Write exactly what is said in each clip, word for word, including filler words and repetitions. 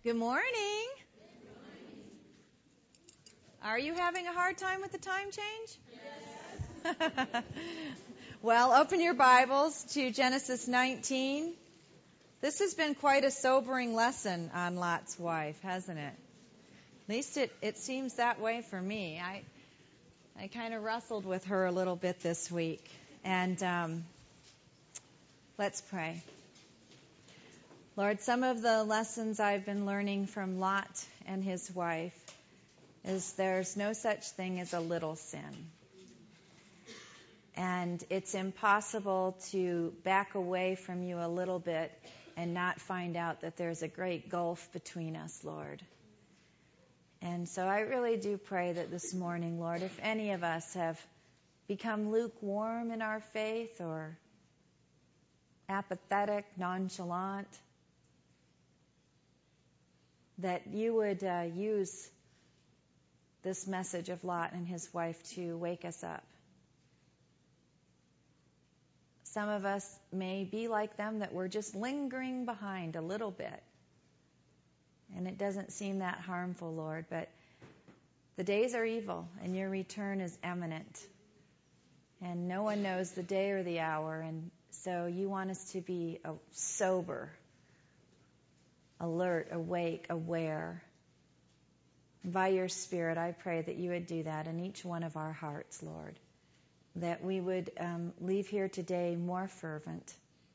Good morning. Are you having a hard time with the time change? Yes. Well, open your Bibles to Genesis nineteen. This has been quite a sobering lesson on Lot's wife, hasn't it? At least it, it seems that way for me. I I kind of wrestled with her a little bit this week. And um, let's pray. Lord, some of the lessons I've been learning from Lot and his wife is there's no such thing as a little sin. And it's impossible to back away from you a little bit and not find out that there's a great gulf between us, Lord. And so I really do pray that this morning, Lord, if any of us have become lukewarm in our faith or apathetic, nonchalant, that you would uh, use this message of Lot and his wife to wake us up. Some of us may be like them, that we're just lingering behind a little bit. And it doesn't seem that harmful, Lord, but the days are evil and your return is imminent. And no one knows the day or the hour, and so you want us to be uh, sober, alert, awake, aware. By your Spirit, I pray that you would do that in each one of our hearts, Lord. That we would um, leave here today more fervent.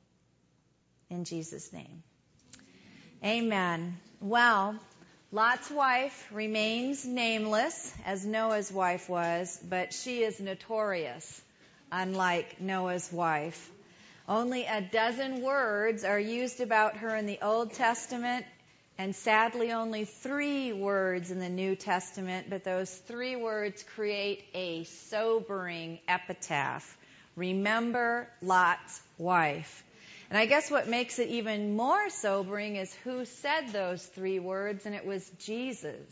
In Jesus' name. Amen. Well, Lot's wife remains nameless, as Noah's wife was, but she is notorious, unlike Noah's wife. Only a dozen words are used about her in the Old Testament, and sadly only three words in the New Testament, but those three words create a sobering epitaph. Remember Lot's wife. And I guess what makes it even more sobering is who said those three words, and it was Jesus.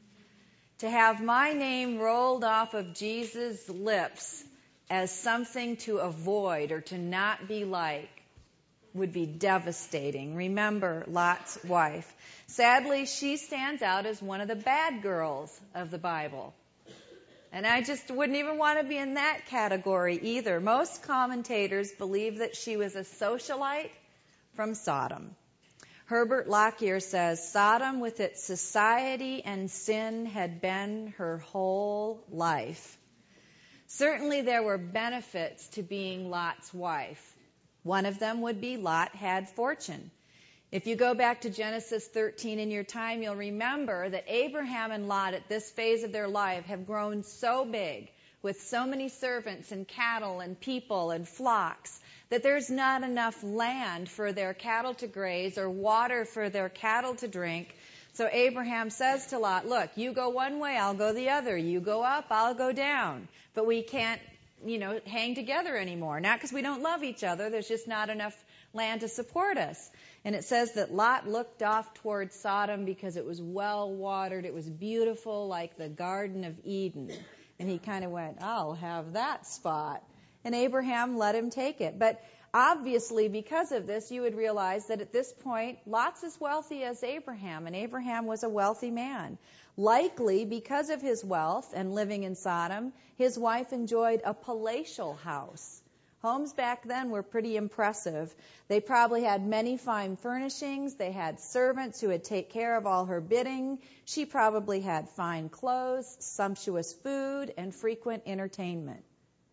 To have my name rolled off of Jesus' lips as something to avoid or to not be like would be devastating. Remember Lot's wife. Sadly, she stands out as one of the bad girls of the Bible. And I just wouldn't even want to be in that category either. Most commentators believe that she was a socialite from Sodom. Herbert Lockyer says, Sodom with its society and sin had been her whole life. Certainly there were benefits to being Lot's wife. One of them would be Lot had fortune. If you go back to Genesis thirteen in your time, you'll remember that Abraham and Lot at this phase of their life have grown so big with so many servants and cattle and people and flocks that there's not enough land for their cattle to graze or water for their cattle to drink. So Abraham says to Lot, look, you go one way, I'll go the other. You go up, I'll go down. But we can't, you know, hang together anymore. Not because we don't love each other. There's just not enough land to support us. And it says that Lot looked off towards Sodom because it was well watered. It was beautiful, like the Garden of Eden. And he kind of went, I'll have that spot. And Abraham let him take it. But obviously, because of this, you would realize that at this point, Lot's as wealthy as Abraham. And Abraham was a wealthy man. Likely, because of his wealth and living in Sodom, his wife enjoyed a palatial house. Homes back then were pretty impressive. They probably had many fine furnishings. They had servants who would take care of all her bidding. She probably had fine clothes, sumptuous food, and frequent entertainment.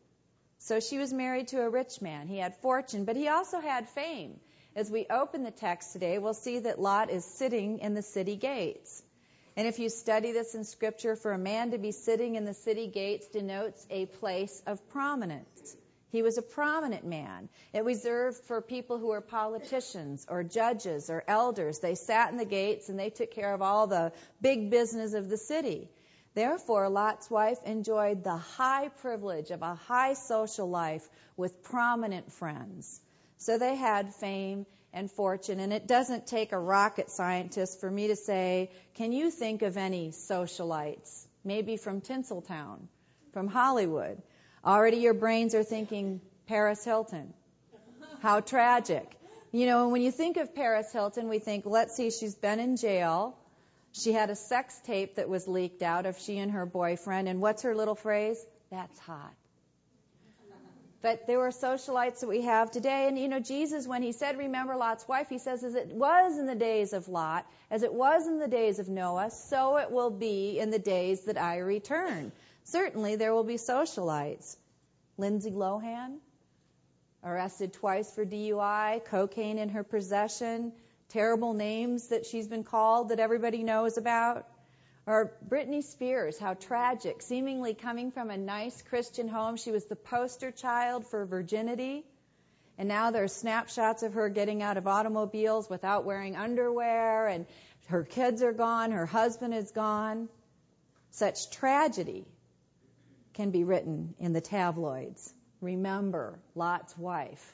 So she was married to a rich man. He had fortune, but he also had fame. As we open the text today, we'll see that Lot is sitting in the city gates. And if you study this in Scripture, for a man to be sitting in the city gates denotes a place of prominence. He was a prominent man. It was reserved for people who were politicians or judges or elders. They sat in the gates and they took care of all the big business of the city. Therefore, Lot's wife enjoyed the high privilege of a high social life with prominent friends. So they had fame and fortune. And it doesn't take a rocket scientist for me to say, can you think of any socialites? Maybe from Tinseltown, from Hollywood. Already your brains are thinking Paris Hilton. How tragic. You know, when you think of Paris Hilton, we think, let's see, she's been in jail. She had a sex tape that was leaked out of she and her boyfriend. And what's her little phrase? That's hot. But there were socialites that we have today. And, you know, Jesus, when he said, remember Lot's wife, he says, as it was in the days of Lot, as it was in the days of Noah, so it will be in the days that I return. Certainly there will be socialites. Lindsay Lohan, arrested twice for D U I, cocaine in her possession, terrible names that she's been called that everybody knows about. Or Britney Spears, how tragic, seemingly coming from a nice Christian home. She was the poster child for virginity. And now there are snapshots of her getting out of automobiles without wearing underwear, and her kids are gone, her husband is gone. Such tragedy can be written in the tabloids. Remember Lot's wife.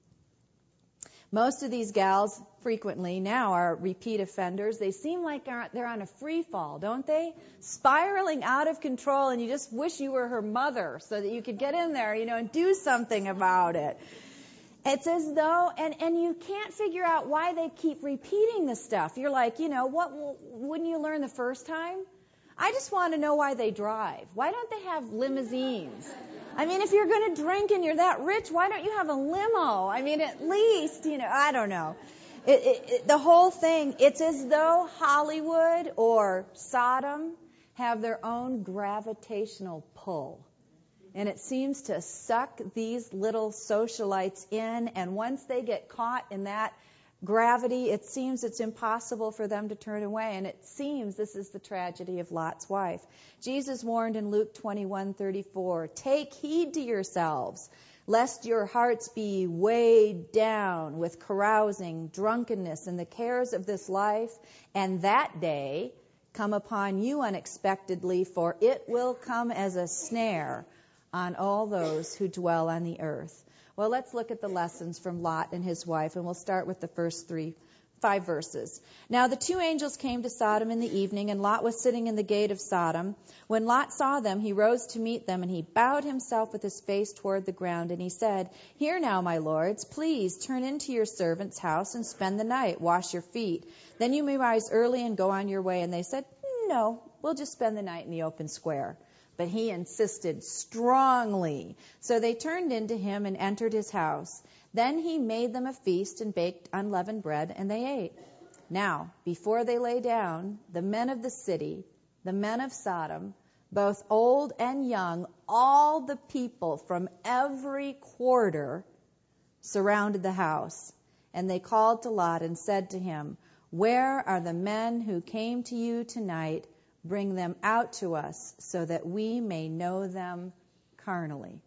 Most of these gals frequently now are repeat offenders. They seem like they're on a free fall, don't they? Spiraling out of control, and you just wish you were her mother so that you could get in there, you know, and do something about it. It's as though, and, and you can't figure out why they keep repeating this stuff. You're like, you know, what wouldn't you learn the first time? I just want to know why they drive. Why don't they have limousines? I mean, if you're going to drink and you're that rich, why don't you have a limo? I mean, at least, you know, I don't know. It, it, it, the whole thing, it's as though Hollywood or Sodom have their own gravitational pull. And it seems to suck these little socialites in, and once they get caught in that gravity, it seems it's impossible for them to turn away. And it seems this is the tragedy of Lot's wife. Jesus warned in Luke twenty-one thirty-four, take heed to yourselves, lest your hearts be weighed down with carousing, drunkenness, and the cares of this life, and that day come upon you unexpectedly, for it will come as a snare on all those who dwell on the earth. Well, let's look at the lessons from Lot and his wife, and we'll start with the first three, five verses. Now the two angels came to Sodom in the evening, and Lot was sitting in the gate of Sodom. When Lot saw them, he rose to meet them, and he bowed himself with his face toward the ground, and he said, Hear now, my lords, please turn into your servant's house and spend the night, wash your feet. Then you may rise early and go on your way. And they said, No, we'll just spend the night in the open square. But he insisted strongly. So they turned into him and entered his house. Then he made them a feast and baked unleavened bread, and they ate. Now, before they lay down, the men of the city, the men of Sodom, both old and young, all the people from every quarter surrounded the house. And they called to Lot and said to him, Where are the men who came to you tonight? Bring them out to us so that we may know them carnally.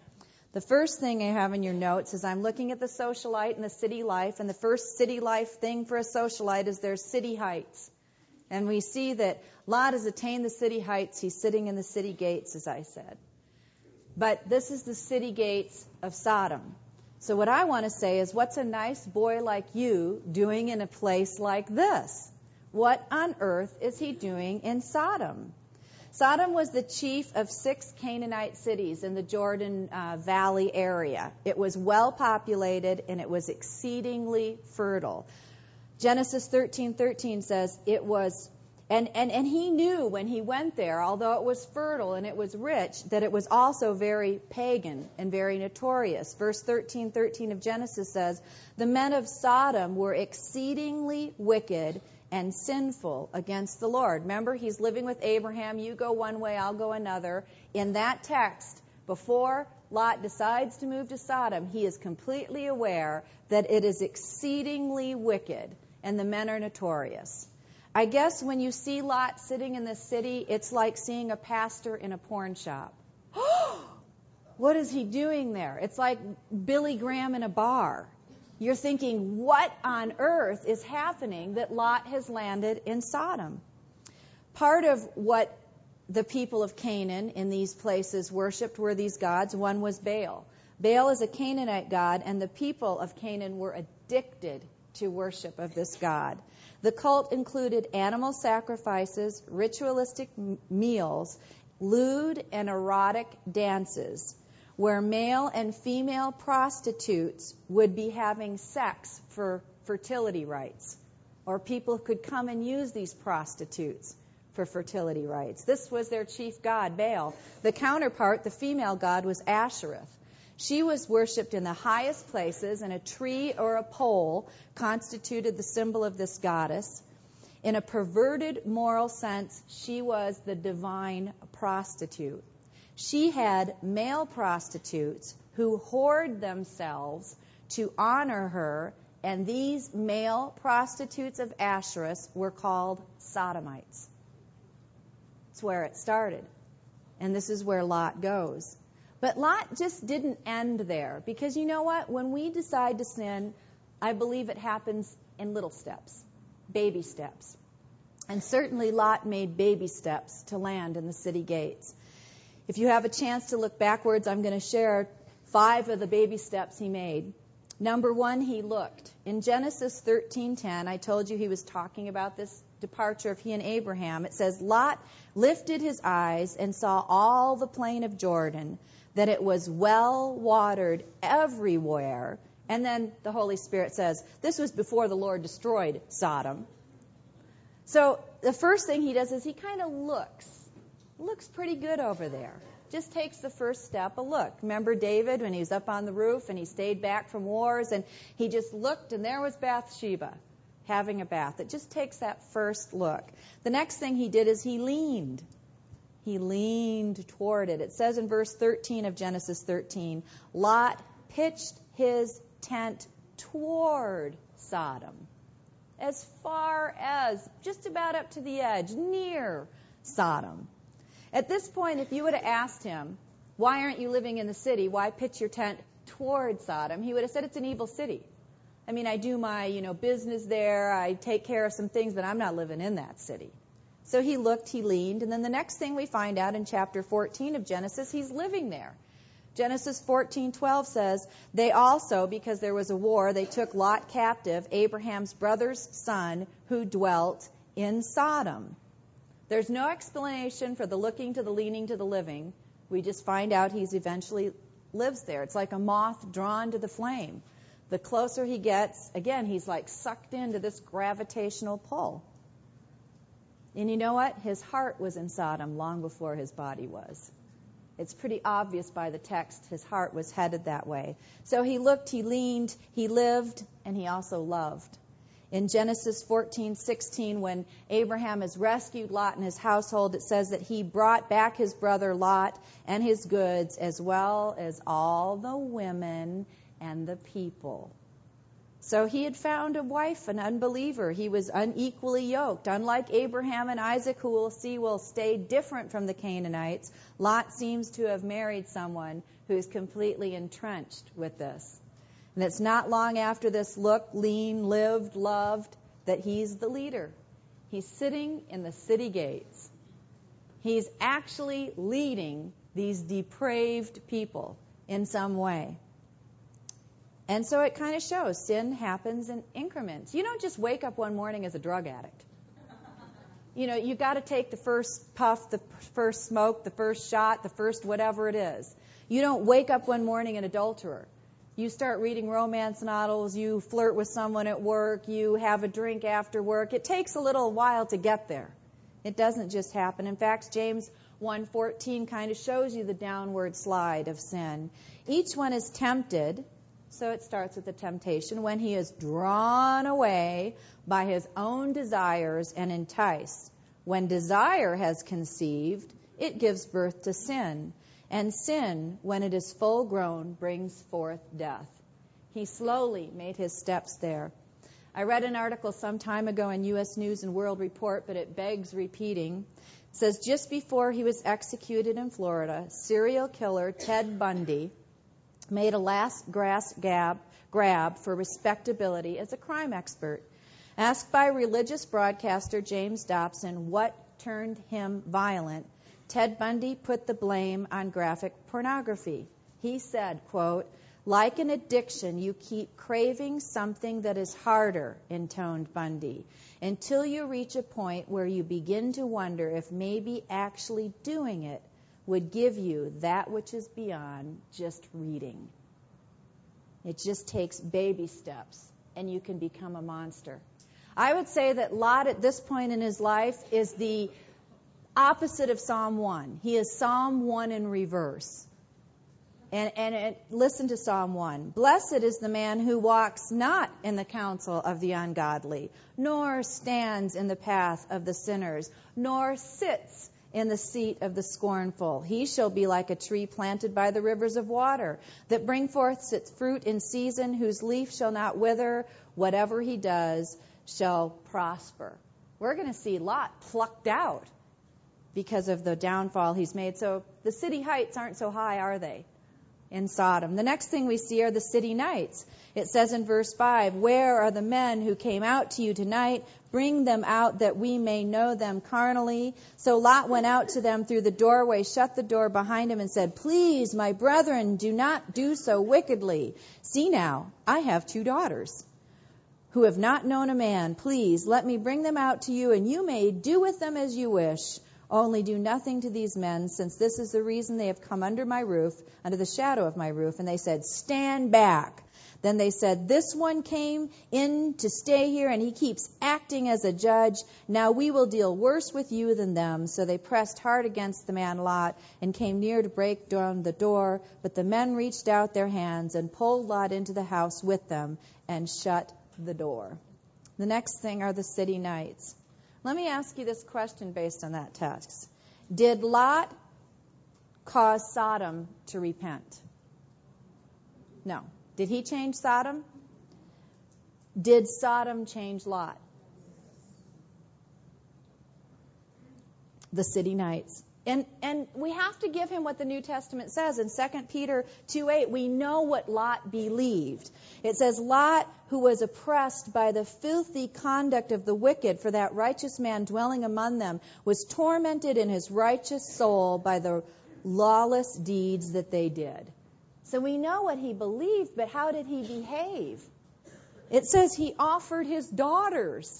The first thing I have in your notes is I'm looking at the socialite and the city life, and the first city life thing for a socialite is their city heights. And we see that Lot has attained the city heights. He's sitting in the city gates, as I said. But this is the city gates of Sodom. So what I want to say is, what's a nice boy like you doing in a place like this? What on earth is he doing in Sodom? Sodom was the chief of six Canaanite cities in the Jordan uh, Valley area. It was well populated, and it was exceedingly fertile. Genesis thirteen thirteen says it was, and, and, and he knew when he went there, although it was fertile and it was rich, that it was also very pagan and very notorious. Verse thirteen thirteen of Genesis says, the men of Sodom were exceedingly wicked and sinful against the Lord. Remember, he's living with Abraham. You go one way, I'll go another. In that text, before Lot decides to move to Sodom, he is completely aware that it is exceedingly wicked, and the men are notorious. I guess when you see Lot sitting in this city, it's like seeing a pastor in a porn shop. What is he doing there? It's like Billy Graham in a bar. You're thinking, what on earth is happening that Lot has landed in Sodom? Part of what the people of Canaan in these places worshipped were these gods. One was Baal. Baal is a Canaanite god, and the people of Canaan were addicted to worship of this god. The cult included animal sacrifices, ritualistic m- meals, lewd and erotic dances. where male and female prostitutes would be having sex for fertility rights, or people could come and use these prostitutes for fertility rights. This was their chief god, Baal. The counterpart, the female god, was Ashereth. She was worshipped in the highest places, and a tree or a pole constituted the symbol of this goddess. In a perverted moral sense, she was the divine prostitute. She had male prostitutes who whored themselves to honor her, and these male prostitutes of Ashereth were called sodomites. That's where it started. And this is where Lot goes. But Lot just didn't end there. Because you know what? When we decide to sin, I believe it happens in little steps, baby steps. And certainly Lot made baby steps to land in the city gates. If you have a chance to look backwards, I'm going to share five of the baby steps he made. Number one, he looked. In Genesis thirteen ten, I told you he was talking about this departure of he and Abraham. It says, Lot lifted his eyes and saw all the plain of Jordan, that it was well watered everywhere. And then the Holy Spirit says, this was before the Lord destroyed Sodom. So the first thing he does is he kind of looks. Looks pretty good over there. Just takes the first step, a look. Remember David when he was up on the roof and he stayed back from wars and he just looked and there was Bathsheba having a bath. It just takes that first look. The next thing he did is he leaned. He leaned toward it. It says in verse thirteen of Genesis thirteen, Lot pitched his tent toward Sodom, as far as just about up to the edge, near Sodom. At this point, if you would have asked him, why aren't you living in the city? Why pitch your tent toward Sodom? He would have said it's an evil city. I mean, I do my, you know, business there. I take care of some things, but I'm not living in that city. So he looked, he leaned, and then the next thing we find out in chapter fourteen of Genesis, he's living there. Genesis fourteen twelve says, they also, because there was a war, they took Lot captive, Abraham's brother's son, who dwelt in Sodom. There's no explanation for the looking to the leaning to the living. We just find out he's eventually lives there. It's like a moth drawn to the flame. The closer he gets, again, he's like sucked into this gravitational pull. And you know what? His heart was in Sodom long before his body was. It's pretty obvious by the text his heart was headed that way. So he looked, he leaned, he lived, and he also loved. In Genesis fourteen sixteen, when Abraham has rescued Lot and his household, it says that he brought back his brother Lot and his goods, as well as all the women and the people. So he had found a wife, an unbeliever. He was unequally yoked. Unlike Abraham and Isaac, who we'll see will stay different from the Canaanites, Lot seems to have married someone who's completely entrenched with this. And it's not long after this look, lean, lived, loved, that he's the leader. He's sitting in the city gates. He's actually leading these depraved people in some way. And so it kind of shows sin happens in increments. You don't just wake up one morning as a drug addict. You know, you've got to take the first puff, the first smoke, the first shot, the first whatever it is. You don't wake up one morning an adulterer. You start reading romance novels, you flirt with someone at work, you have a drink after work. It takes a little while to get there. It doesn't just happen. In fact, James one fourteen kind of shows you the downward slide of sin. Each one is tempted, so it starts with the temptation, when he is drawn away by his own desires and enticed. When desire has conceived, it gives birth to sin. And sin, when it is full grown, brings forth death. He slowly made his steps there. I read an article some time ago in U S News and World Report, but it begs repeating. It says, just before he was executed in Florida, serial killer Ted Bundy made a last grass grab, grab for respectability as a crime expert. Asked by religious broadcaster James Dobson what turned him violent, Ted Bundy put the blame on graphic pornography. He said, quote, like an addiction, you keep craving something that is harder, intoned Bundy, until you reach a point where you begin to wonder if maybe actually doing it would give you that which is beyond just reading. It just takes baby steps, and you can become a monster. I would say that Lot at this point in his life is the opposite of Psalm one. He is Psalm one in reverse. And, and it, listen to Psalm one. Blessed is the man who walks not in the counsel of the ungodly, nor stands in the path of the sinners, nor sits in the seat of the scornful. He shall be like a tree planted by the rivers of water, that bring forth its fruit in season, whose leaf shall not wither. Whatever he does shall prosper. We're going to see Lot plucked out because of the downfall he's made. So the city heights aren't so high, are they? In Sodom. The next thing we see are the city knights. It says in verse five, where are the men who came out to you tonight? Bring them out that we may know them carnally. So Lot went out to them through the doorway, shut the door behind him, and said, please, my brethren, do not do so wickedly. See now, I have two daughters who have not known a man. Please, let me bring them out to you, and you may do with them as you wish. Only do nothing to these men, since this is the reason they have come under my roof, under the shadow of my roof. And they said, stand back. Then they said, this one came in to stay here, and he keeps acting as a judge. Now we will deal worse with you than them. So they pressed hard against the man Lot and came near to break down the door. But the men reached out their hands and pulled Lot into the house with them and shut the door. The next thing are the city knights. Let me ask you this question based on that text. Did Lot cause Sodom to repent? No. Did he change Sodom? Did Sodom change Lot? The city knights. And and we have to give him what the New Testament says. In Second Peter two eight, we know what Lot believed. It says, Lot, who was oppressed by the filthy conduct of the wicked, for that righteous man dwelling among them, was tormented in his righteous soul by the lawless deeds that they did. So we know what he believed, but how did he behave? It says he offered his daughters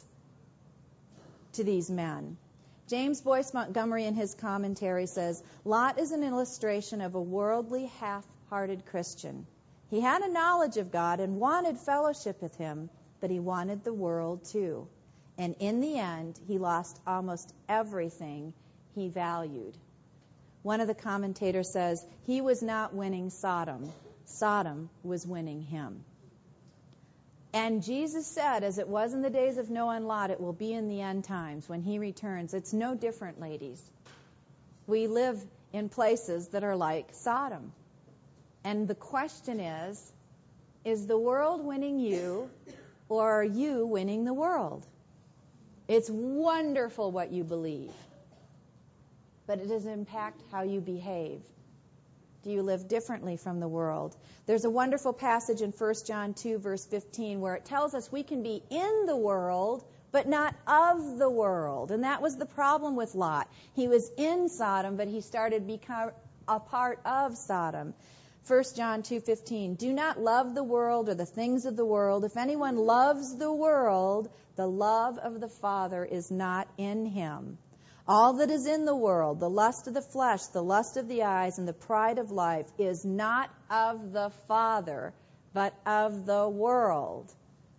to these men. James Boyce Montgomery in his commentary says, Lot is an illustration of a worldly, half-hearted Christian. He had a knowledge of God and wanted fellowship with him, but he wanted the world too. And in the end, he lost almost everything he valued. One of the commentators says, he was not winning Sodom. Sodom was winning him. And Jesus said, as it was in the days of Noah and Lot, it will be in the end times when he returns. It's no different, ladies. We live in places that are like Sodom. And the question is, is the world winning you, or are you winning the world? It's wonderful what you believe, but it does impact how you behave. Do you live differently from the world? There's a wonderful passage in First John two, verse fifteen, where it tells us we can be in the world, but not of the world. And that was the problem with Lot. He was in Sodom, but he started to become a part of Sodom. First John two fifteen, do not love the world or the things of the world. If anyone loves the world, the love of the Father is not in him. All that is in the world, the lust of the flesh, the lust of the eyes, and the pride of life, is not of the Father, but of the world.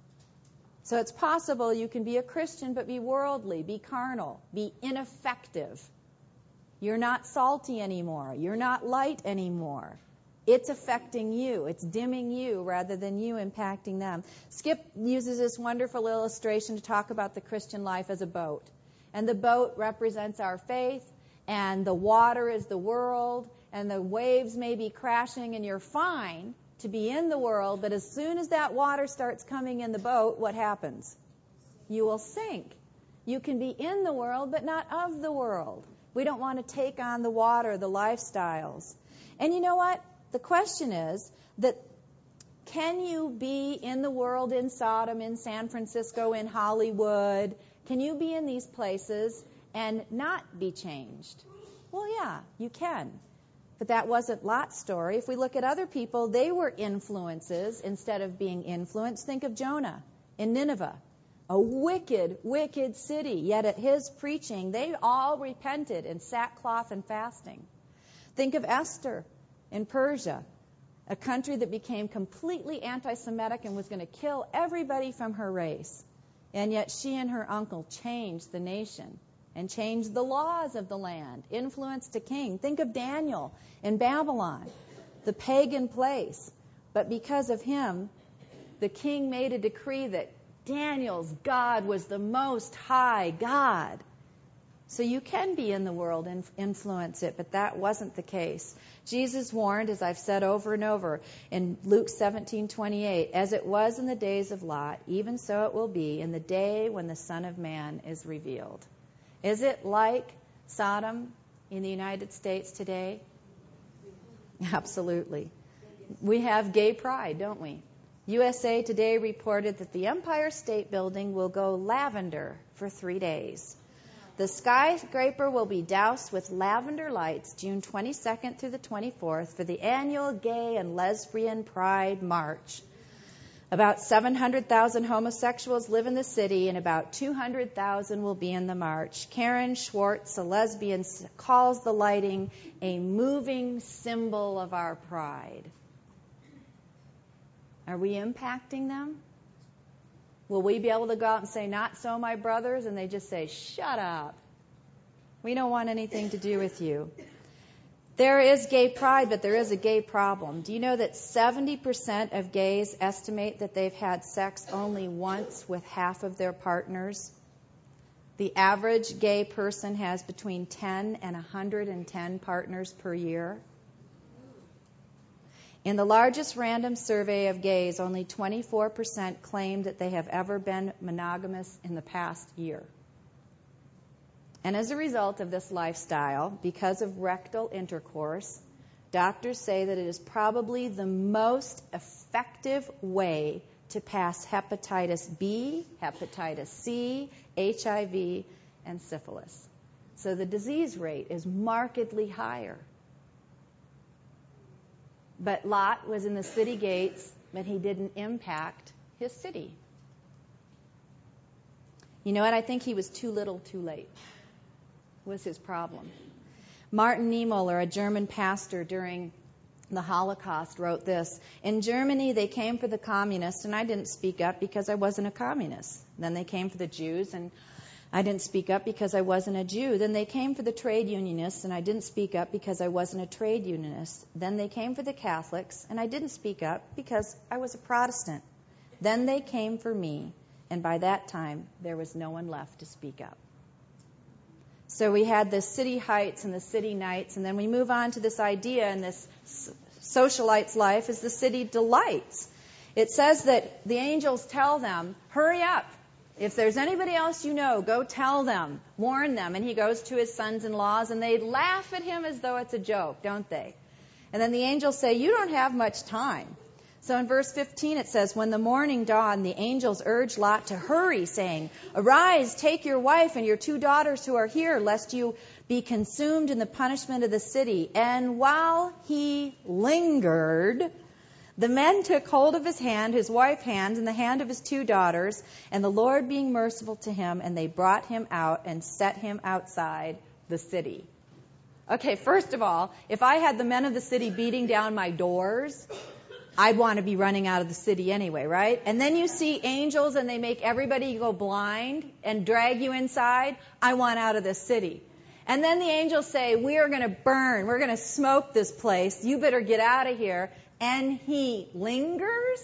So it's possible you can be a Christian, but be worldly, be carnal, be ineffective. You're not salty anymore. You're not light anymore. It's affecting you. It's dimming you rather than you impacting them. Skip uses this wonderful illustration to talk about the Christian life as a boat. And the boat represents our faith, and the water is the world, and the waves may be crashing, and you're fine to be in the world, but as soon as that water starts coming in the boat, what happens? You will sink. You can be in the world, but not of the world. We don't want to take on the water, the lifestyles. And you know what? The question is that can you be in the world, in Sodom, in San Francisco, in Hollywood? Can you be in these places and not be changed? Well, yeah, you can. But that wasn't Lot's story. If we look at other people, they were influences instead of being influenced. Think of Jonah in Nineveh, a wicked, wicked city. Yet at his preaching, they all repented in sackcloth and fasting. Think of Esther in Persia, a country that became completely anti-Semitic and was going to kill everybody from her race. And yet she and her uncle changed the nation and changed the laws of the land, influenced a king. Think of Daniel in Babylon, the pagan place. But because of him, the king made a decree that Daniel's God was the most high God. So you can be in the world and influence it, but that wasn't the case. Jesus warned, as I've said over and over, in Luke seventeen twenty-eight, as it was in the days of Lot, even so it will be in the day when the Son of Man is revealed. Is it like Sodom in the United States today? Absolutely. We have gay pride, don't we? U S A Today reported that the Empire State Building will go lavender for three days. The skyscraper will be doused with lavender lights June twenty-second through the twenty-fourth for the annual Gay and Lesbian Pride March. About seven hundred thousand homosexuals live in the city, and about two hundred thousand will be in the march. Karen Schwartz, a lesbian, calls the lighting a moving symbol of our pride. Are we impacting them? Will we be able to go out and say, not so, my brothers? And they just say, shut up. We don't want anything to do with you. There is gay pride, but there is a gay problem. Do you know that seventy percent of gays estimate that they've had sex only once with half of their partners? The average gay person has between ten and one hundred ten partners per year. In the largest random survey of gays, only twenty-four percent claim that they have ever been monogamous in the past year. And as a result of this lifestyle, because of rectal intercourse, doctors say that it is probably the most effective way to pass hepatitis B, hepatitis C, H I V, and syphilis. So the disease rate is markedly higher. But Lot was in the city gates, but he didn't impact his city. You know what? I think he was too little, too late, was his problem. Martin Niemöller, a German pastor during the Holocaust, wrote this: in Germany, they came for the communists, and I didn't speak up because I wasn't a communist. Then they came for the Jews, and I didn't speak up because I wasn't a Jew. Then they came for the trade unionists, and I didn't speak up because I wasn't a trade unionist. Then they came for the Catholics, and I didn't speak up because I was a Protestant. Then they came for me, and by that time, there was no one left to speak up. So we had the city heights and the city nights, and then we move on to this idea in this socialite's life is the city delights. It says that the angels tell them, hurry up. If there's anybody else you know, go tell them, warn them. And he goes to his sons-in-laws, and they laugh at him as though it's a joke, don't they? And then the angels say, you don't have much time. So in verse fifteen it says, when the morning dawned, the angels urged Lot to hurry, saying, arise, take your wife and your two daughters who are here, lest you be consumed in the punishment of the city. And while he lingered, the men took hold of his hand, his wife's hand, and the hand of his two daughters, and the Lord being merciful to him, and they brought him out and set him outside the city. Okay, first of all, if I had the men of the city beating down my doors, I'd want to be running out of the city anyway, right? And then you see angels and they make everybody go blind and drag you inside. I want out of this city. And then the angels say, we are going to burn. We're going to smoke this place. You better get out of here. And he lingers?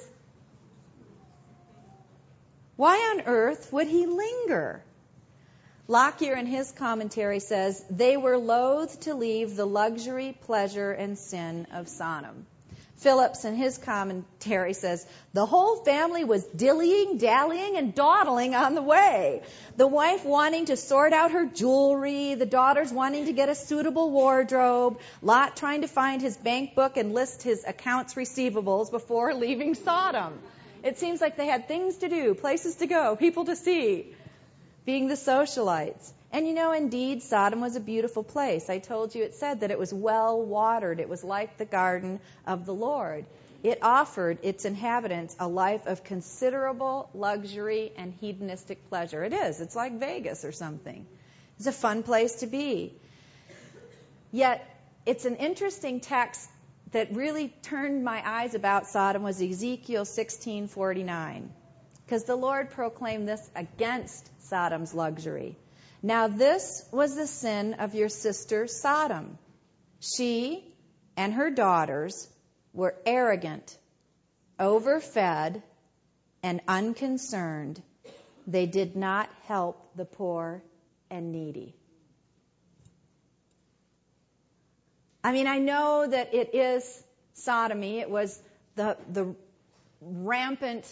Why on earth would he linger? Lockyer in his commentary says, they were loath to leave the luxury, pleasure, and sin of Sodom. Phillips in his commentary says, the whole family was dillying, dallying, and dawdling on the way. The wife wanting to sort out her jewelry, the daughters wanting to get a suitable wardrobe, Lot trying to find his bank book and list his accounts receivables before leaving Sodom. It seems like they had things to do, places to go, people to see, being the socialites. And you know, indeed, Sodom was a beautiful place. I told you it said that it was well watered. It was like the garden of the Lord. It offered its inhabitants a life of considerable luxury and hedonistic pleasure. It is. It's like Vegas or something. It's a fun place to be. Yet, it's an interesting text that really turned my eyes about Sodom was Ezekiel sixteen forty-nine, because the Lord proclaimed this against Sodom's luxury. Now this was the sin of your sister Sodom. She and her daughters were arrogant, overfed, and unconcerned. They did not help the poor and needy. I mean, I know that it is sodomy. It was the the rampant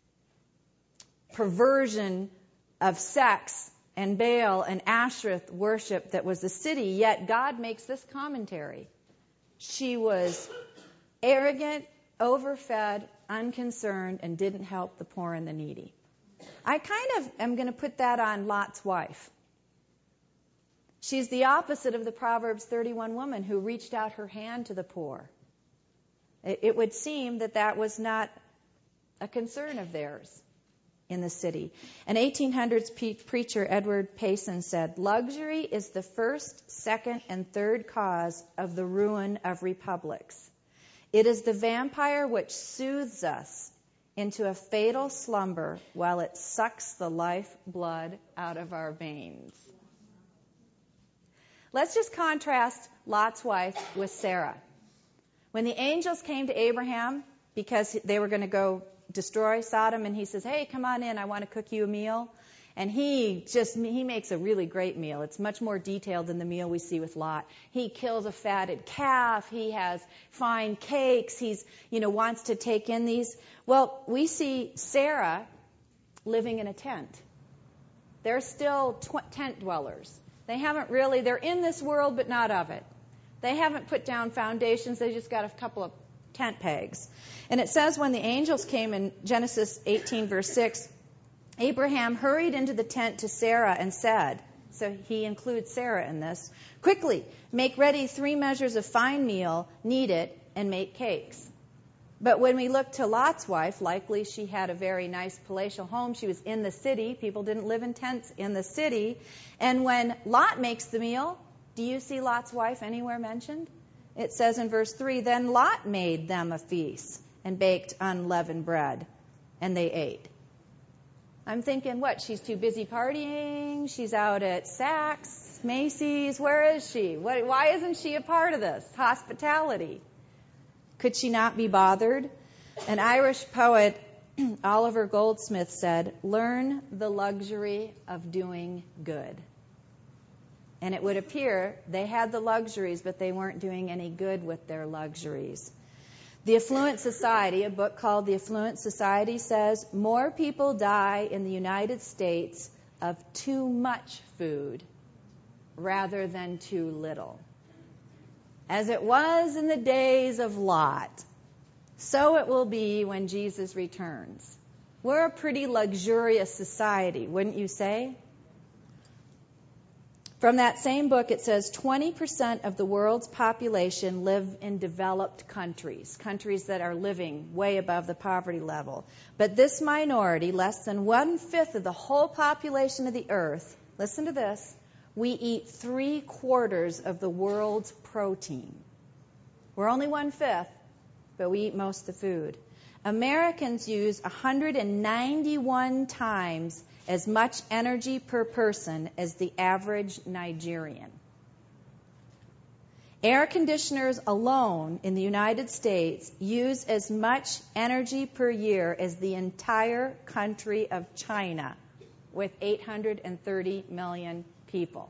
perversion of sex and Baal and Ashereth worship that was the city. Yet God makes this commentary. She was arrogant, overfed, unconcerned, and didn't help the poor and the needy. I kind of am going to put that on Lot's wife. She's the opposite of the Proverbs thirty-one woman who reached out her hand to the poor. It would seem that that was not a concern of theirs in the city. An eighteen hundreds preacher, Edward Payson, said, "Luxury is the first, second, and third cause of the ruin of republics. It is the vampire which soothes us into a fatal slumber while it sucks the life blood out of our veins." Let's just contrast Lot's wife with Sarah. When the angels came to Abraham because they were going to go destroy Sodom, and he says, "Hey, come on in, I want to cook you a meal." And he just, he makes a really great meal. It's much more detailed than the meal we see with Lot. He kills a fatted calf. He has fine cakes. He's, you know, wants to take in these. Well, we see Sarah living in a tent. They're still tw- tent dwellers. They haven't really, they're in this world, but not of it. They haven't put down foundations. They just got a couple of tent pegs. And it says when the angels came in Genesis eighteen, verse six, Abraham hurried into the tent to Sarah and said, so he includes Sarah in this, "Quickly, make ready three measures of fine meal, knead it, and make cakes." But when we look to Lot's wife, likely she had a very nice palatial home. She was in the city. People didn't live in tents in the city. And when Lot makes the meal, do you see Lot's wife anywhere mentioned? It says in verse three, "Then Lot made them a feast and baked unleavened bread, and they ate." I'm thinking, what, she's too busy partying? She's out at Saks, Macy's. Where is she? What, why isn't she a part of this? Hospitality. Could she not be bothered? An Irish poet, Oliver Goldsmith, said, "Learn the luxury of doing good." And it would appear they had the luxuries, but they weren't doing any good with their luxuries. The Affluent Society, a book called The Affluent Society, says more people die in the United States of too much food rather than too little. As it was in the days of Lot, so it will be when Jesus returns. We're a pretty luxurious society, wouldn't you say? From that same book, it says twenty percent of the world's population live in developed countries, countries that are living way above the poverty level. But this minority, less than one-fifth of the whole population of the earth, listen to this, we eat three-quarters of the world's protein. We're only one-fifth, but we eat most of the food. Americans use one hundred ninety-one times as much energy per person as the average Nigerian. Air conditioners alone in the United States use as much energy per year as the entire country of China, with eight hundred thirty million people.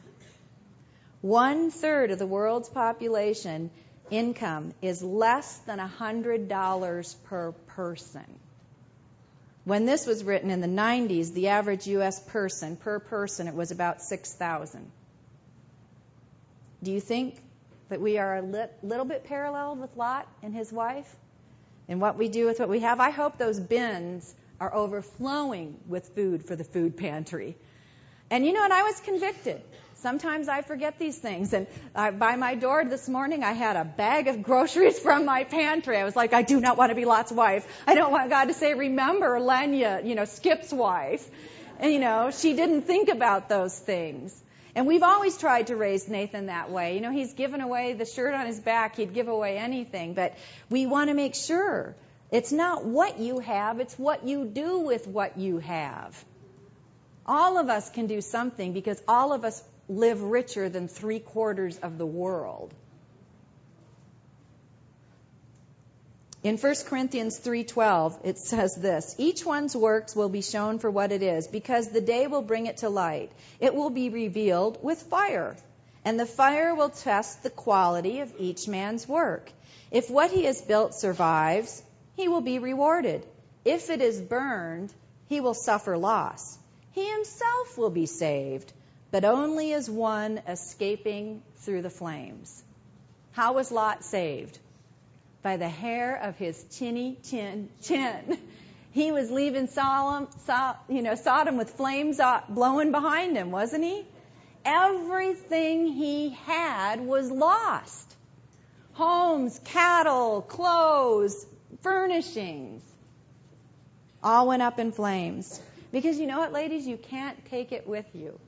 One third of the world's population income is less than one hundred dollars per person. When this was written in the nineties, the average U S person, per person, it was about six thousand dollars. Do you think that we are a lit, little bit paralleled with Lot and his wife in what we do with what we have? I hope those bins are overflowing with food for the food pantry. And you know what? I was convicted. Sometimes I forget these things. And I, by my door this morning, I had a bag of groceries from my pantry. I was like, I do not want to be Lot's wife. I don't want God to say, remember Lenya, you know, Skip's wife. And, you know, she didn't think about those things. And we've always tried to raise Nathan that way. You know, he's given away the shirt on his back. He'd give away anything. But we want to make sure it's not what you have, it's what you do with what you have. All of us can do something because all of us live richer than three quarters of the world. In First Corinthians three twelve, it says this, each one's works will be shown for what it is, because the day will bring it to light. It will be revealed with fire, and the fire will test the quality of each man's work. If what he has built survives, he will be rewarded. If it is burned, he will suffer loss. He himself will be saved, but only as one escaping through the flames. How was Lot saved? By the hair of his chinny chin chin. He was leaving Sodom, so, you know, Sodom with flames blowing behind him, wasn't he? Everything he had was lost. Homes, cattle, clothes, furnishings, all went up in flames. Because you know what, ladies? You can't take it with you.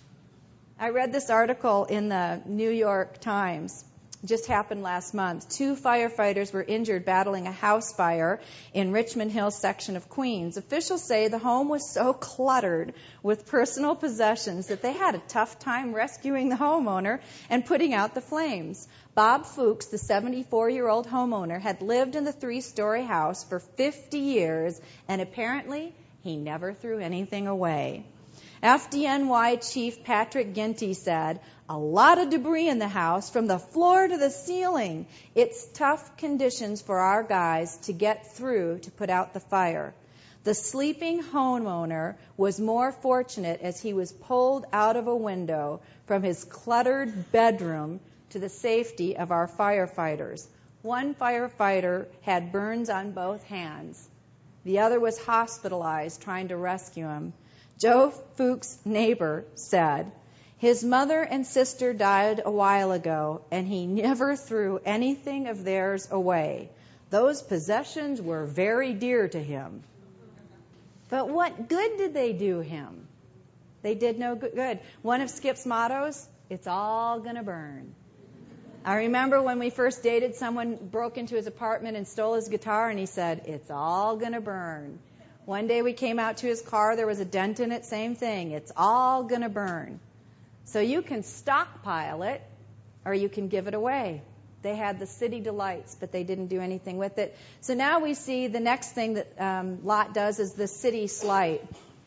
I read this article in the New York Times. Just happened last month. Two firefighters were injured battling a house fire in Richmond Hill section of Queens. Officials say the home was so cluttered with personal possessions that they had a tough time rescuing the homeowner and putting out the flames. Bob Fuchs, the seventy-four-year-old homeowner, had lived in the three-story house for fifty years, and apparently he never threw anything away. F D N Y Chief Patrick Ginty said, a lot of debris in the house from the floor to the ceiling. It's tough conditions for our guys to get through to put out the fire. The sleeping homeowner was more fortunate as he was pulled out of a window from his cluttered bedroom to the safety of our firefighters. One firefighter had burns on both hands. The other was hospitalized trying to rescue him. Joe Fuchs' neighbor said, his mother and sister died a while ago, and he never threw anything of theirs away. Those possessions were very dear to him. But what good did they do him? They did no good. One of Skip's mottos, it's all going to burn. I remember when we first dated, someone broke into his apartment and stole his guitar, and he said, it's all going to burn. One day we came out to his car, there was a dent in it, same thing. It's all going to burn. So you can stockpile it, or you can give it away. They had the city delights, but they didn't do anything with it. So now we see the next thing that um, Lot does is the city slight.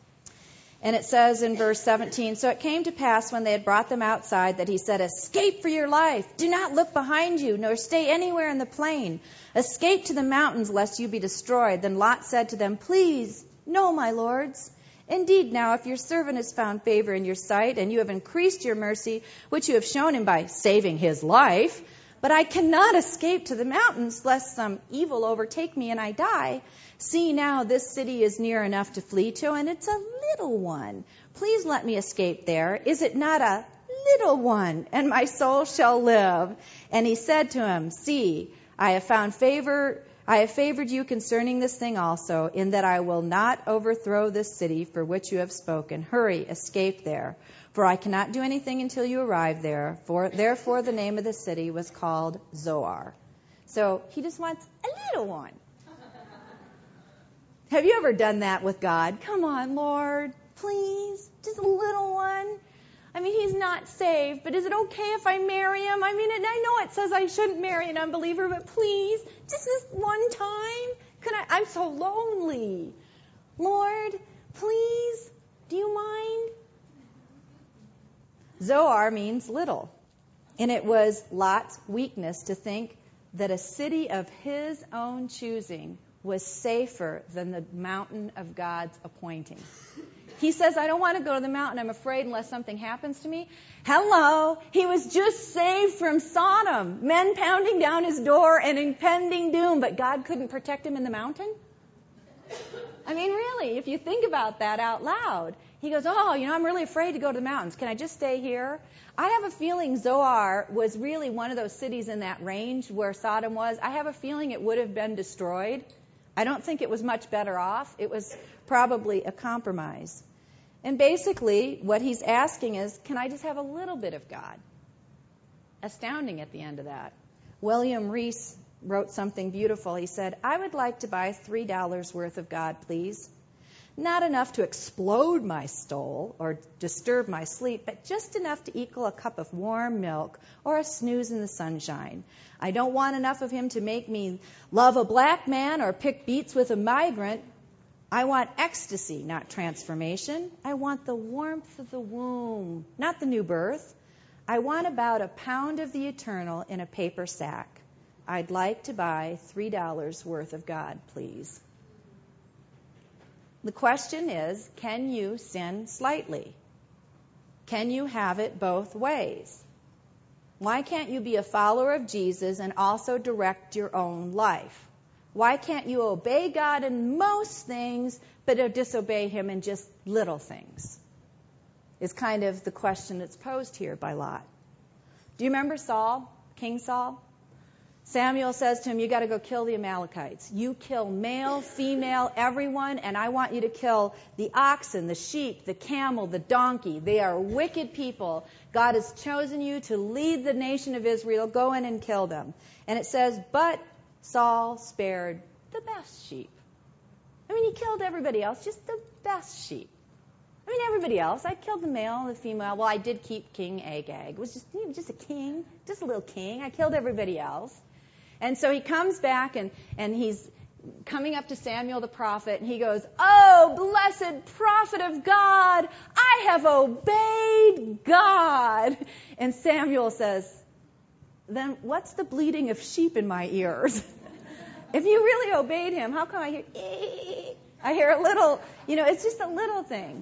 And it says in verse seventeen, so it came to pass when they had brought them outside that he said, escape for your life. Do not look behind you, nor stay anywhere in the plain. Escape to the mountains, lest you be destroyed. Then Lot said to them, please, no, my lords. Indeed, now, if your servant has found favor in your sight, and you have increased your mercy, which you have shown him by saving his life, but I cannot escape to the mountains, lest some evil overtake me and I die. See now, this city is near enough to flee to, and it's a little one. Please let me escape there. Is it not a little one? And my soul shall live. And he said to him, see, I have found favor I have favored you concerning this thing also, in that I will not overthrow this city for which you have spoken. Hurry, escape there, for I cannot do anything until you arrive there. For therefore the name of the city was called Zoar. So he just wants a little one. Have you ever done that with God? Come on, Lord, please, just a little one. I mean, he's not saved, but is it okay if I marry him? I mean, I know it says I shouldn't marry an unbeliever, but please, just this one time, could I? I'm so lonely. Lord, please, do you mind? Zoar means little, and it was Lot's weakness to think that a city of his own choosing was safer than the mountain of God's appointing. He says, I don't want to go to the mountain. I'm afraid unless something happens to me. Hello. He was just saved from Sodom. Men pounding down his door and impending doom. But God couldn't protect him in the mountain? I mean, really, if you think about that out loud. He goes, oh, you know, I'm really afraid to go to the mountains. Can I just stay here? I have a feeling Zoar was really one of those cities in that range where Sodom was. I have a feeling it would have been destroyed. I don't think it was much better off. It was probably a compromise. And basically, what he's asking is, can I just have a little bit of God? Astounding at the end of that. William Reese wrote something beautiful. He said, I would like to buy three dollars worth of God, please. Not enough to explode my soul or disturb my sleep, but just enough to equal a cup of warm milk or a snooze in the sunshine. I don't want enough of him to make me love a black man or pick beets with a migrant. I want ecstasy, not transformation. I want the warmth of the womb, not the new birth. I want about a pound of the eternal in a paper sack. I'd like to buy three dollars worth of God, please. The question is, can you sin slightly? Can you have it both ways? Why can't you be a follower of Jesus and also direct your own life? Why can't you obey God in most things, but disobey him in just little things? Is kind of the question that's posed here by Lot. Do you remember Saul, King Saul? Samuel says to him, you got to go kill the Amalekites. You kill male, female, everyone, and I want you to kill the oxen, the sheep, the camel, the donkey. They are wicked people. God has chosen you to lead the nation of Israel. Go in and kill them. And it says, but Saul spared the best sheep. I mean, he killed everybody else, just the best sheep. I mean, everybody else. I killed the male and the female. Well, I did keep King Agag. It was just, you know, just a king, just a little king. I killed everybody else. And so he comes back and, and he's coming up to Samuel the prophet, and he goes, oh, blessed prophet of God, I have obeyed God. And Samuel says, then what's the bleating of sheep in my ears? If you really obeyed him, how come I hear, ee? I hear a little, you know, it's just a little thing.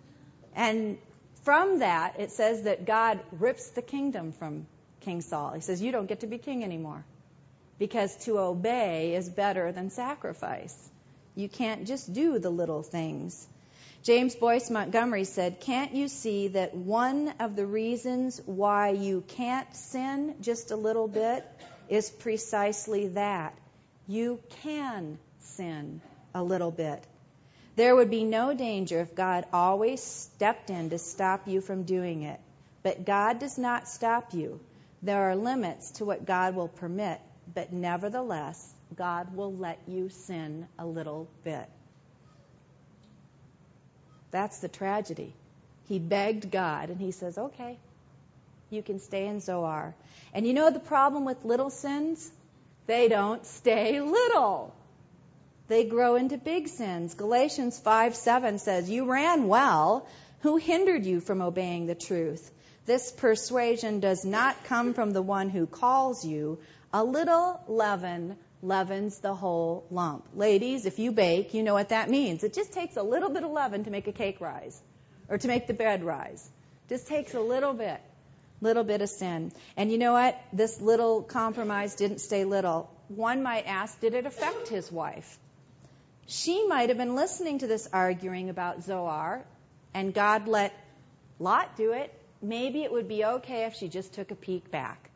And from that, it says that God rips the kingdom from King Saul. He says, you don't get to be king anymore. Because to obey is better than sacrifice. You can't just do the little things. James Boyce Montgomery said, can't you see that one of the reasons why you can't sin just a little bit is precisely that. You can sin a little bit. There would be no danger if God always stepped in to stop you from doing it. But God does not stop you. There are limits to what God will permit. But nevertheless, God will let you sin a little bit. That's the tragedy. He begged God, and he says, okay, you can stay in Zoar. And you know the problem with little sins? They don't stay little. They grow into big sins. Galatians five seven says, you ran well. Who hindered you from obeying the truth? This persuasion does not come from the one who calls you. A little leaven leavens the whole lump. Ladies, if you bake, you know what that means. It just takes a little bit of leaven to make a cake rise or to make the bread rise. Just takes a little bit, little bit of sin. And you know what? This little compromise didn't stay little. One might ask, did it affect his wife? She might have been listening to this arguing about Zoar, and God let Lot do it. Maybe it would be okay if she just took a peek back.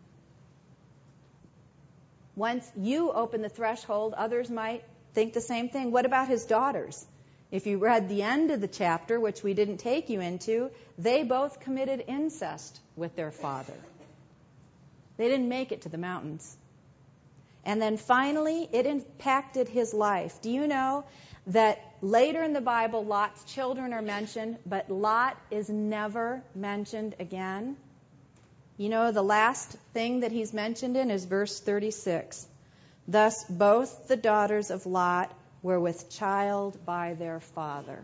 Once you open the threshold, others might think the same thing. What about his daughters? If you read the end of the chapter, which we didn't take you into, they both committed incest with their father. They didn't make it to the mountains. And then finally, it impacted his life. Do you know that later in the Bible, Lot's children are mentioned, but Lot is never mentioned again? You know, the last thing that he's mentioned in is verse thirty-six. Thus, both the daughters of Lot were with child by their father.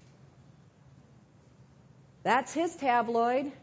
That's his tabloid.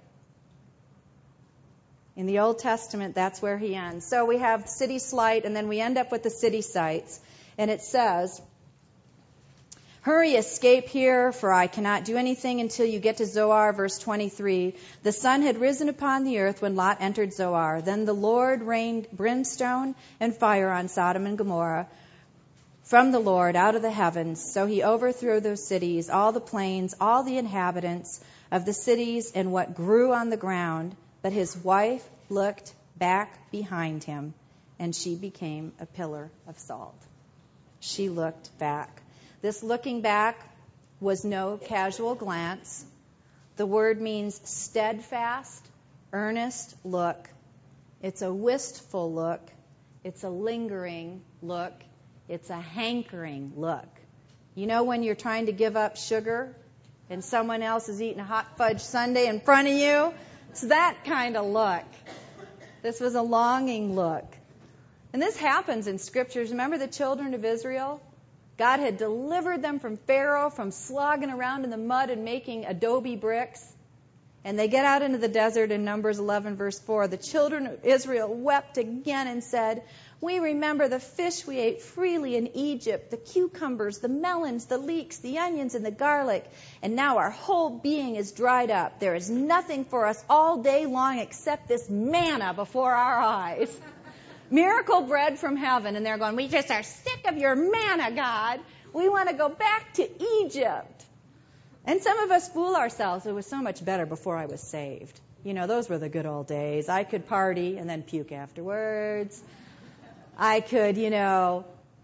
In the Old Testament, that's where he ends. So we have city slight, and then we end up with the city sites. And it says, hurry, escape here, for I cannot do anything until you get to Zoar. Verse twenty-three. The sun had risen upon the earth when Lot entered Zoar. Then the Lord rained brimstone and fire on Sodom and Gomorrah from the Lord out of the heavens. So he overthrew those cities, all the plains, all the inhabitants of the cities, and what grew on the ground. But his wife looked back behind him, and she became a pillar of salt. She looked back. This looking back was no casual glance. The word means steadfast, earnest look. It's a wistful look. It's a lingering look. It's a hankering look. You know when you're trying to give up sugar and someone else is eating a hot fudge sundae in front of you? It's that kind of look. This was a longing look. And this happens in scriptures. Remember the children of Israel? God had delivered them from Pharaoh, from slogging around in the mud and making adobe bricks. And they get out into the desert in Numbers eleven, verse four. The children of Israel wept again and said, "We remember the fish we ate freely in Egypt, the cucumbers, the melons, the leeks, the onions, and the garlic. And now our whole being is dried up. There is nothing for us all day long except this manna before our eyes." Miracle bread from heaven. And they're going, "We just are sick of your manna, God. We want to go back to Egypt." And some of us fool ourselves. It was so much better before I was saved. You know, those were the good old days. I could party and then puke afterwards. I could, you know,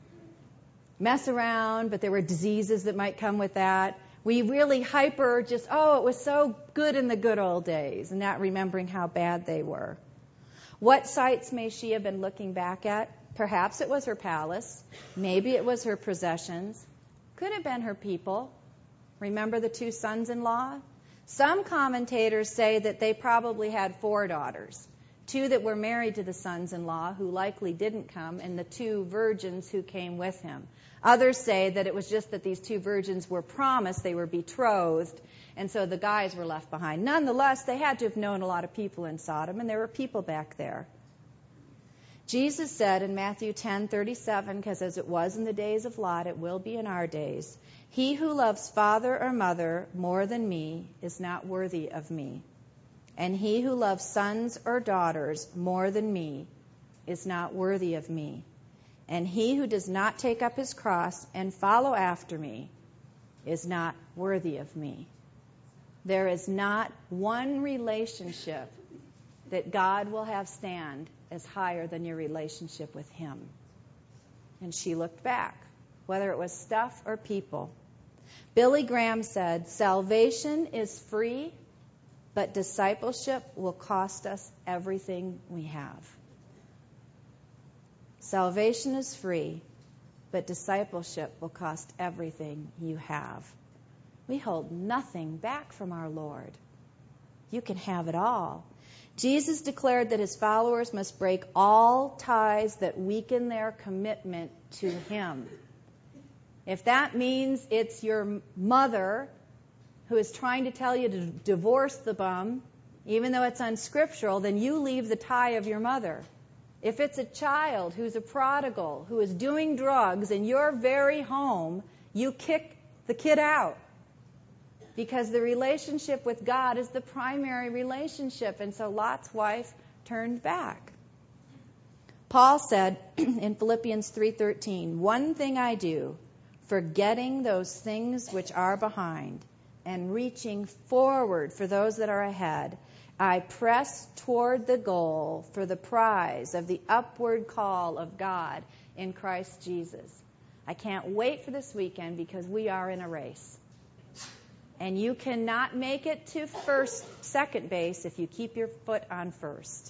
mess around, but there were diseases that might come with that. We really hyper just, oh, it was so good in the good old days, and not remembering how bad they were. What sights may she have been looking back at? Perhaps it was her palace. Maybe it was her possessions. Could have been her people. Remember the two sons-in-law? Some commentators say that they probably had four daughters. Two that were married to the sons-in-law who likely didn't come, and the two virgins who came with him. Others say that it was just that these two virgins were promised, they were betrothed, and so the guys were left behind. Nonetheless, they had to have known a lot of people in Sodom, and there were people back there. Jesus said in Matthew ten thirty-seven, because as it was in the days of Lot, it will be in our days, "He who loves father or mother more than me is not worthy of me. And he who loves sons or daughters more than me is not worthy of me. And he who does not take up his cross and follow after me is not worthy of me." There is not one relationship that God will have stand as higher than your relationship with him. And she looked back, whether it was stuff or people. Billy Graham said, "Salvation is free, but discipleship will cost us everything we have." Salvation is free, but discipleship will cost everything you have. We hold nothing back from our Lord. You can have it all. Jesus declared that his followers must break all ties that weaken their commitment to him. If that means it's your mother who is trying to tell you to divorce the bum, even though it's unscriptural, then you leave the tie of your mother. If it's a child who's a prodigal, who is doing drugs in your very home, you kick the kid out. Because the relationship with God is the primary relationship. And so Lot's wife turned back. Paul said in Philippians three thirteen, "One thing I do, forgetting those things which are behind and reaching forward for those that are ahead, I press toward the goal for the prize of the upward call of God in Christ Jesus." I can't wait for this weekend because we are in a race. And you cannot make it to first, second base if you keep your foot on first.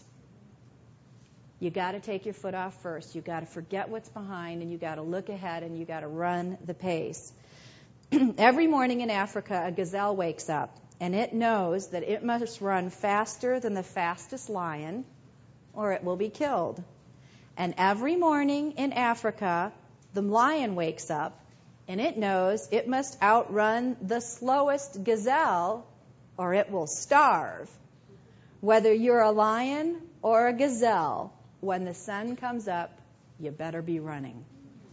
You got to take your foot off first. You got to forget what's behind, and you got to look ahead, and you got to run the pace. Every morning in Africa, a gazelle wakes up, and it knows that it must run faster than the fastest lion, or it will be killed. And every morning in Africa, the lion wakes up, and it knows it must outrun the slowest gazelle, or it will starve. Whether you're a lion or a gazelle, when the sun comes up, you better be running.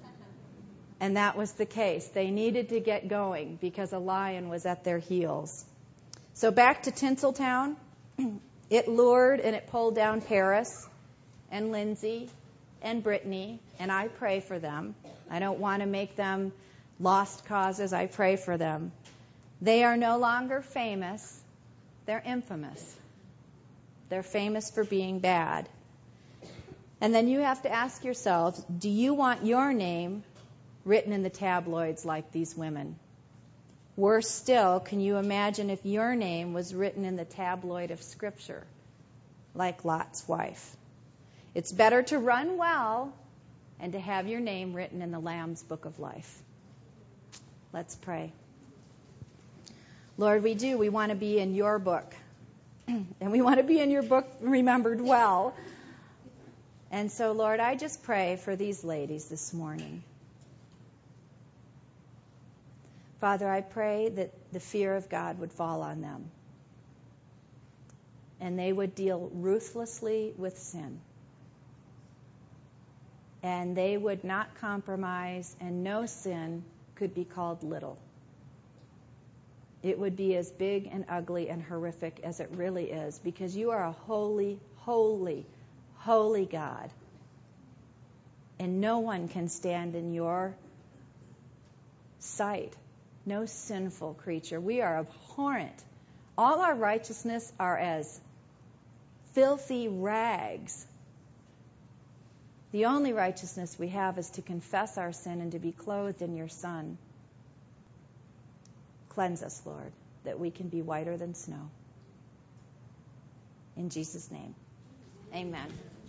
And that was the case. They needed to get going because a lion was at their heels. So back to Tinseltown. It lured and it pulled down Paris and Lindsay and Brittany, and I pray for them. I don't want to make them lost causes. I pray for them. They are no longer famous. They're infamous. They're famous for being bad. And then you have to ask yourselves, do you want your name written in the tabloids like these women? Worse still, can you imagine if your name was written in the tabloid of Scripture, like Lot's wife? It's better to run well and to have your name written in the Lamb's book of life. Let's pray. Lord, we do. We want to be in your book. And we want to be in your book remembered well. And so, Lord, I just pray for these ladies this morning. Father, I pray that the fear of God would fall on them. And they would deal ruthlessly with sin. And they would not compromise, and no sin could be called little. It would be as big and ugly and horrific as it really is, because you are a holy, holy, holy God. And no one can stand in your sight. No sinful creature. We are abhorrent. All our righteousness are as filthy rags. The only righteousness we have is to confess our sin and to be clothed in your Son. Cleanse us, Lord, that we can be whiter than snow. In Jesus' name, amen.